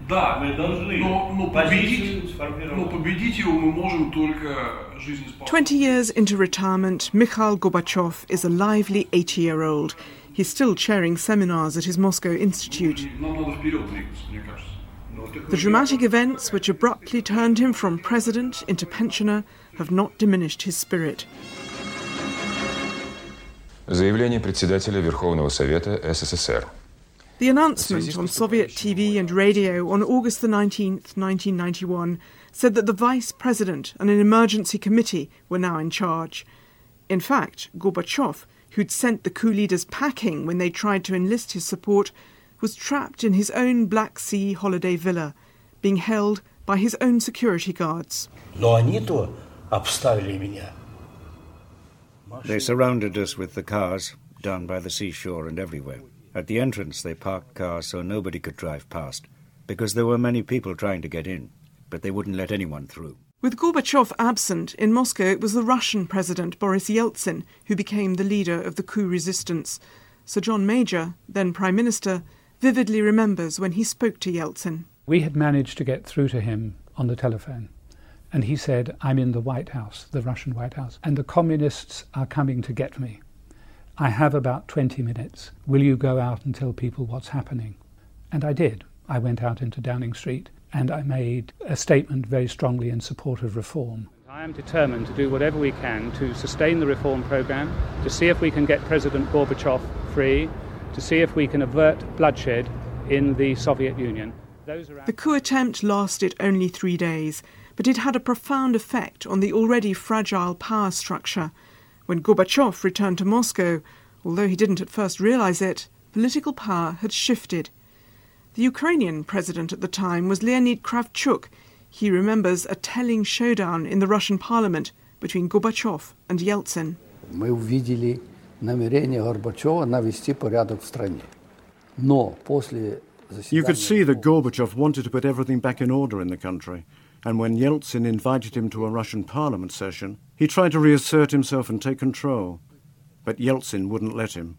Да, мы должны но победить его мы можем только жизнеспособным. 20 years into retirement, Mikhail Gorbachev is a lively 80-year-old. He's still chairing seminars at his Moscow institute. Нам надо вперед двигаться, мне кажется. The dramatic events which abruptly turned him from president into pensioner have not diminished his spirit. Заявление председателя Верховного Совета СССР. The announcement on Soviet TV and radio on August the 19th, 1991, said that the Vice President and an emergency committee were now in charge. In fact, Gorbachev, who'd sent the coup leaders packing when they tried to enlist his support, was trapped in his own Black Sea holiday villa, being held by his own security guards. Но они-то обставили меня. They surrounded us with the cars, down by the seashore and everywhere. At the entrance they parked cars so nobody could drive past, because there were many people trying to get in, but they wouldn't let anyone through. With Gorbachev absent, in Moscow it was the Russian President Boris Yeltsin who became the leader of the coup resistance. Sir John Major, then Prime Minister, vividly remembers when he spoke to Yeltsin. We had managed to get through to him on the telephone, and he said, "I'm in the White House, the Russian White House, and the communists are coming to get me. I have about 20 minutes. Will you go out and tell people what's happening?" And I did. I went out into Downing Street and I made a statement very strongly in support of reform. I am determined to do whatever we can to sustain the reform programme, to see if we can get President Gorbachev free, to see if we can avert bloodshed in the Soviet Union. The coup attempt lasted only 3 days, but it had a profound effect on the already fragile power structure. When Gorbachev returned to Moscow, although he didn't at first realise it, political power had shifted. The Ukrainian president at the time was Leonid Kravchuk. He remembers a telling showdown in the Russian parliament between Gorbachev and Yeltsin. Мы увидели намерение Горбачева навести порядок в стране. Но после You could see that Gorbachev wanted to put everything back in order in the country. And when Yeltsin invited him to a Russian parliament session, he tried to reassert himself and take control. But Yeltsin wouldn't let him.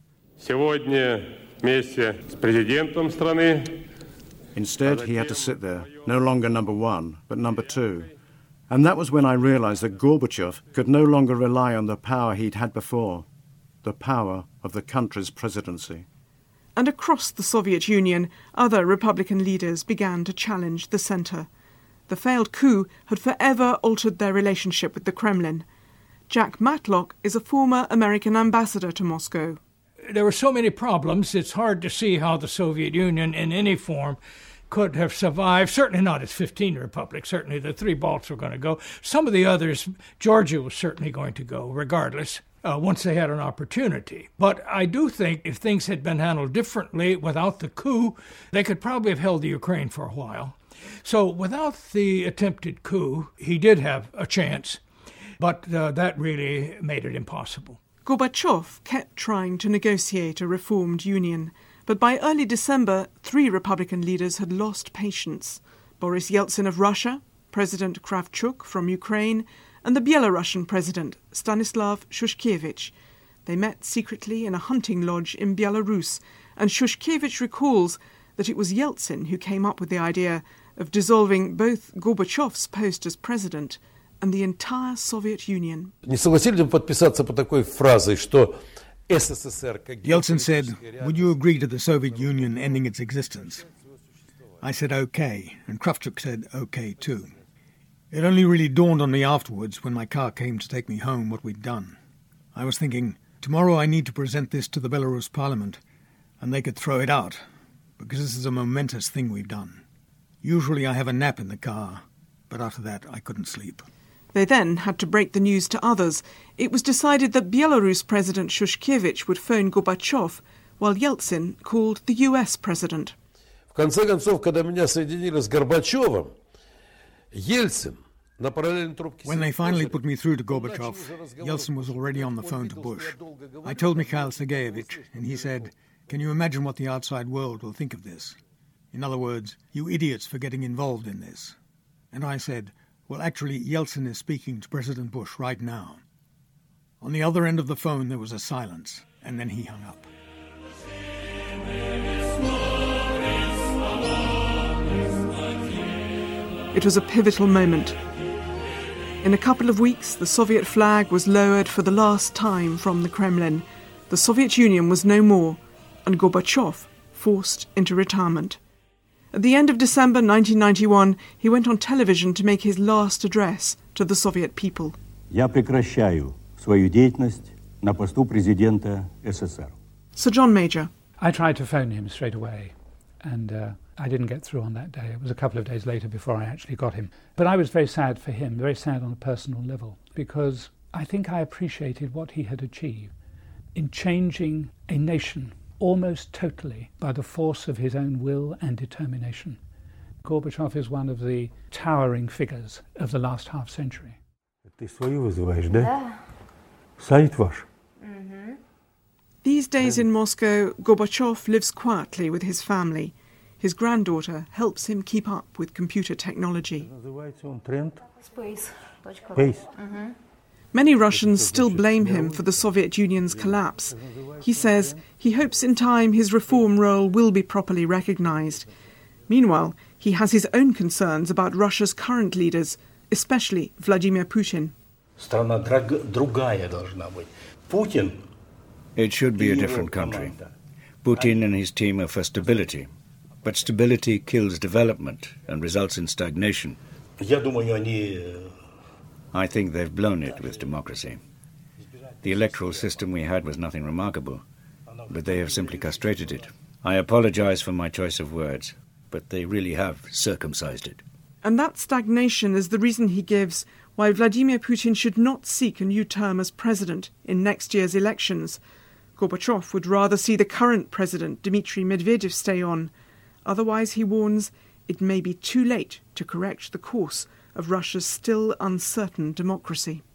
Instead, he had to sit there, no longer number one, but number two. And that was when I realized that Gorbachev could no longer rely on the power he'd had before, the power of the country's presidency. And across the Soviet Union, other Republican leaders began to challenge the centre. The failed coup had forever altered their relationship with the Kremlin. Jack Matlock is a former American ambassador to Moscow. There were so many problems, it's hard to see how the Soviet Union in any form could have survived. Certainly not as 15 republics. Certainly the 3 Balts were going to go. Some of the others, Georgia was certainly going to go, regardless, once they had an opportunity. But I do think if things had been handled differently without the coup, they could probably have held the Ukraine for a while. So without the attempted coup, he did have a chance, but that really made it impossible. Gorbachev kept trying to negotiate a reformed union, but by early December, 3 Republican leaders had lost patience. Boris Yeltsin of Russia, President Kravchuk from Ukraine, and the Belarusian president, Stanislav Shushkevich. They met secretly in a hunting lodge in Belarus, and Shushkevich recalls that it was Yeltsin who came up with the idea of dissolving both Gorbachev's post as president and the entire Soviet Union. Yeltsin said, "Would you agree to the Soviet Union ending its existence?" I said OK, and Kravchuk said OK too. It only really dawned on me afterwards when my car came to take me home what we'd done. I was thinking, tomorrow I need to present this to the Belarus parliament, and they could throw it out, because this is a momentous thing we've done. Usually I have a nap in the car, but after that I couldn't sleep. They then had to break the news to others. It was decided that Belarus President Shushkevich would phone Gorbachev, while Yeltsin called the US president. В конце концов, когда меня соединили с Горбачевым, Yeltsin на параллельной трубке... When they finally put me through to Gorbachev, Yeltsin was already on the phone to Bush. I told Mikhail Sergeyevich, and he said, "Can you imagine what the outside world will think of this? In other words, you idiots for getting involved in this." And I said, "Well, actually, Yeltsin is speaking to President Bush right now." On the other end of the phone, there was a silence, and then he hung up. It was a pivotal moment. In a couple of weeks, the Soviet flag was lowered for the last time from the Kremlin. The Soviet Union was no more, and Gorbachev forced into retirement. At the end of December 1991, he went on television to make his last address to the Soviet people. Я прекращаю свою деятельность на посту президента СССР. Sir John Major. I tried to phone him straight away, and I didn't get through on that day. It was a couple of days later before I actually got him. But I was very sad for him, very sad on a personal level, because I think I appreciated what he had achieved in changing a nation almost totally by the force of his own will and determination. Gorbachev is one of the towering figures of the last half century. Ты свою вызываешь, да? Сайт ваш. These days in Moscow, Gorbachev lives quietly with his family. His granddaughter helps him keep up with computer technology. Space. Many Russians still blame him for the Soviet Union's collapse. He says he hopes in time his reform role will be properly recognised. Meanwhile, he has his own concerns about Russia's current leaders, especially Vladimir Putin. Страна другая должна быть. Putin. It should be a different country. Putin and his team are for stability. But stability kills development and results in stagnation. Я думаю, они... I think they've blown it with democracy. The electoral system we had was nothing remarkable, but they have simply castrated it. I apologize for my choice of words, but they really have circumcised it. And that stagnation is the reason he gives why Vladimir Putin should not seek a new term as president in next year's elections. Gorbachev would rather see the current president, Dmitry Medvedev, stay on. Otherwise, he warns, it may be too late to correct the course of Russia's still uncertain democracy.